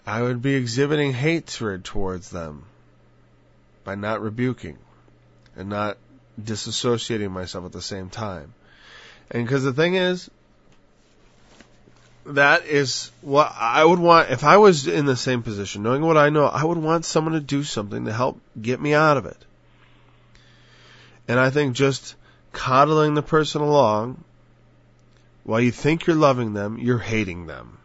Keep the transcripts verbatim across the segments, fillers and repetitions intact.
I would be exhibiting hatred towards them by not rebuking and not disassociating myself at the same time. And because the thing is, that is what I would want. If I was in the same position, knowing what I know, I would want someone to do something to help get me out of it. And I think just coddling the person along, while you think you're loving them, you're hating them.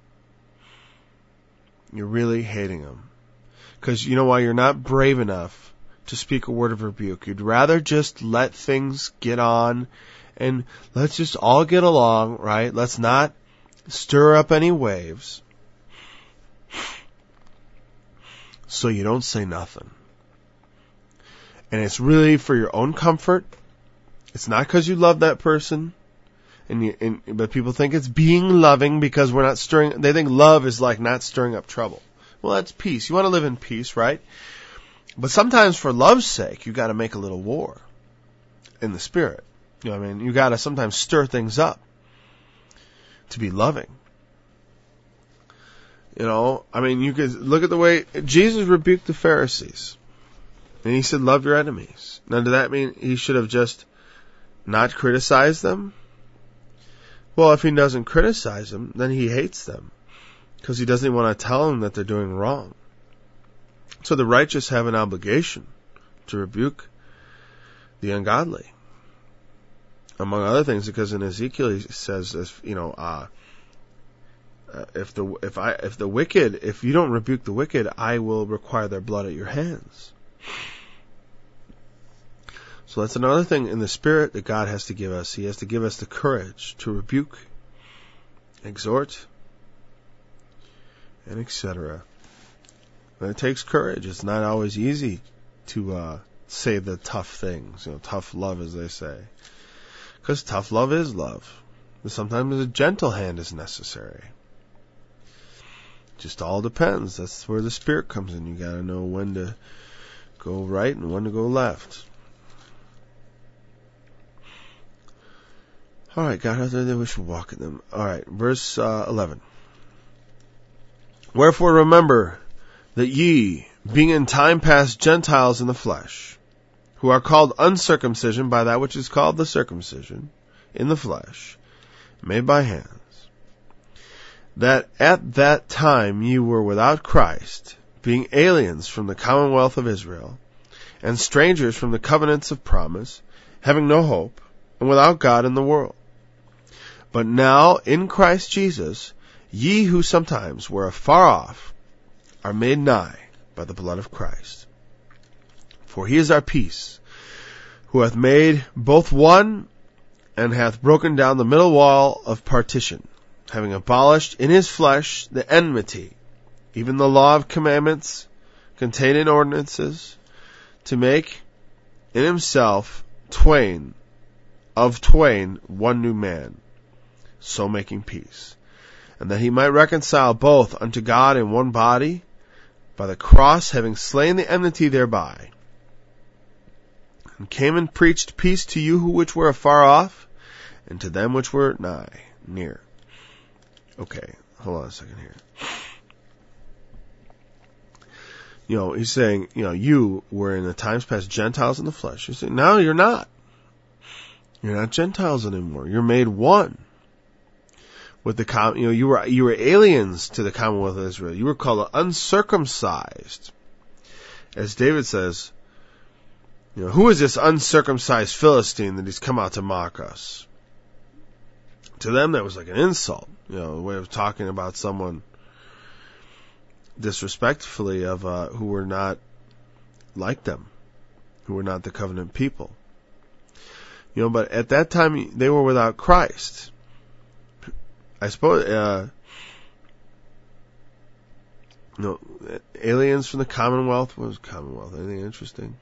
You're really hating them. Because you know why? You're not brave enough to speak a word of rebuke. You'd rather just let things get on and let's just all get along, right? Let's not stir up any waves, so you don't say nothing. And it's really for your own comfort. It's not because you love that person, and, you, and but people think it's being loving because we're not stirring. They think love is like not stirring up trouble. Well, that's peace. You want to live in peace, right? But sometimes, for love's sake, you got to make a little war in the spirit. You know what I mean? You got to sometimes stir things up to be loving. You know, I mean, you could look at the way Jesus rebuked the Pharisees. And he said, love your enemies. Now, does that mean he should have just not criticized them? Well, if he doesn't criticize them, then he hates them. Because he doesn't want to tell them that they're doing wrong. So the righteous have an obligation to rebuke the ungodly. Among other things, because in Ezekiel he says, if, you know, uh, uh, if the if I if the wicked, if you don't rebuke the wicked, I will require their blood at your hands. So that's another thing in the spirit that God has to give us. He has to give us the courage to rebuke, exhort, and et cetera. But it takes courage. It's not always easy to uh, say the tough things, you know, tough love, as they say. Because tough love is love. And sometimes a gentle hand is necessary. Just all depends. That's where the spirit comes in. You gotta know when to go right and when to go left. Alright, God, how do they wish to walk in them? Alright, verse uh, eleven. Wherefore remember that ye, being in time past Gentiles in the flesh, who are called uncircumcision by that which is called the circumcision in the flesh, made by hands, that at that time ye were without Christ, being aliens from the commonwealth of Israel, and strangers from the covenants of promise, having no hope, and without God in the world. But now in Christ Jesus, ye who sometimes were afar off, are made nigh by the blood of Christ. For he is our peace, who hath made both one, and hath broken down the middle wall of partition, having abolished in his flesh the enmity, even the law of commandments contained in ordinances, to make in himself twain, of twain one new man, so making peace, and that he might reconcile both unto God in one body, by the cross, having slain the enmity thereby, and came and preached peace to you who which were afar off, and to them which were nigh, near. Okay, hold on a second here. You know, he's saying, you know, you were in the times past Gentiles in the flesh. He's saying, now you're not. You're not Gentiles anymore. You're made one with the com- you know, you were you were aliens to the commonwealth of Israel. You were called uncircumcised. As David says, you know, who is this uncircumcised Philistine that he's come out to mock us? To them, that was like an insult. You know, a way of talking about someone disrespectfully of uh, who were not like them, who were not the covenant people. You know, but at that time they were without Christ. I suppose, uh, you know, aliens from the Commonwealth. What was Commonwealth? Anything interesting?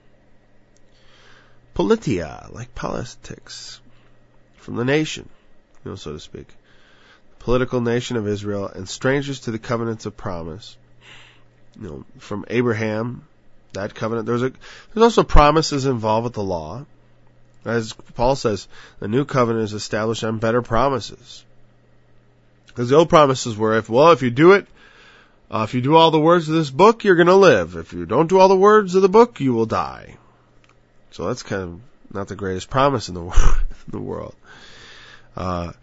Politia, like politics, from the nation, you know, so to speak. Political nation of Israel, and strangers to the covenants of promise. You know, from Abraham, that covenant. There's a, there's also promises involved with the law. As Paul says, the new covenant is established on better promises. Because the old promises were, if well, if you do it, Uh, if you do all the words of this book, you're going to live. If you don't do all the words of the book, you will die. So that's kind of not the greatest promise in the, in the world. Uh,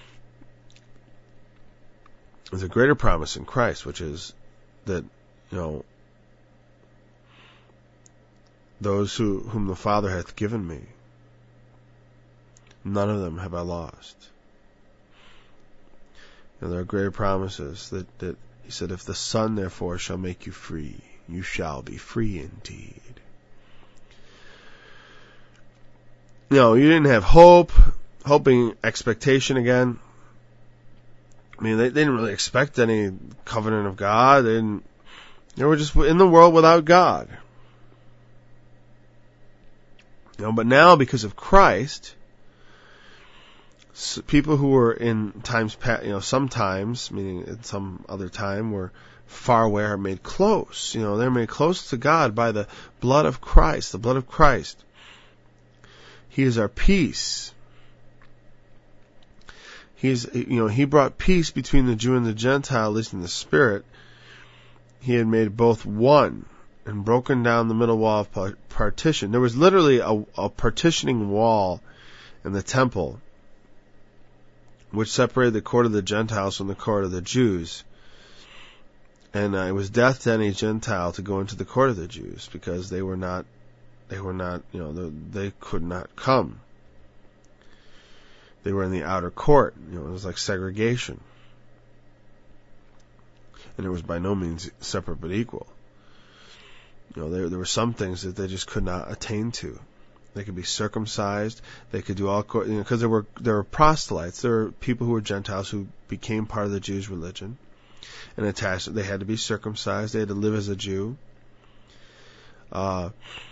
there's a greater promise in Christ, which is that, you know, those who, whom the Father hath given me, none of them have I lost. And there are greater promises that, that he said, if the Son therefore shall make you free, you shall be free indeed. You know, you didn't have hope, hoping, expectation again. I mean, they, they didn't really expect any covenant of God. They didn't, they were just in the world without God. You know, but now because of Christ, so people who were in times past, you know, sometimes, meaning at some other time, were far away are made close. You know, they're made close to God by the blood of Christ, the blood of Christ. He is our peace. He's, you know, he brought peace between the Jew and the Gentile, at least in the spirit. He had made both one and broken down the middle wall of partition. There was literally a, a partitioning wall in the temple, which separated the court of the Gentiles from the court of the Jews. And uh, it was death to any Gentile to go into the court of the Jews, because they were not, they were not, you know, they, they could not come. They were in the outer court. You know, it was like segregation. And it was by no means separate but equal. You know, there, there were some things that they just could not attain to. They could be circumcised. They could do all, you know, because there were there were proselytes. There were people who were Gentiles who became part of the Jews' religion and attached. They had to be circumcised. They had to live as a Jew. Uh,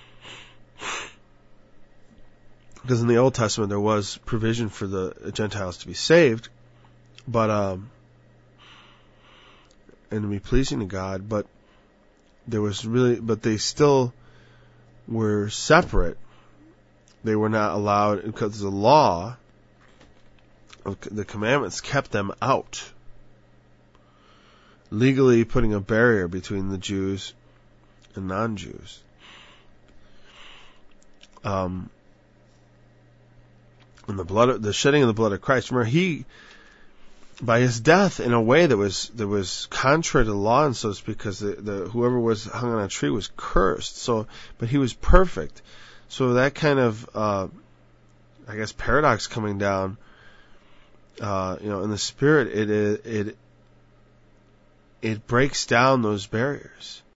because in the Old Testament there was provision for the Gentiles to be saved, but um, and to be pleasing to God. But there was really, but they still were separate. They were not allowed, because the law, the commandments kept them out, legally putting a barrier between the Jews and non-Jews. Um, and the blood, the shedding of the blood of Christ. Remember, he, by his death, in a way that was that was contrary to the law, and so it's because the, the whoever was hung on a tree was cursed. So, but he was perfect. So that kind of, uh, I guess, paradox coming down, uh, you know, in the spirit, it, it, it, it breaks down those barriers.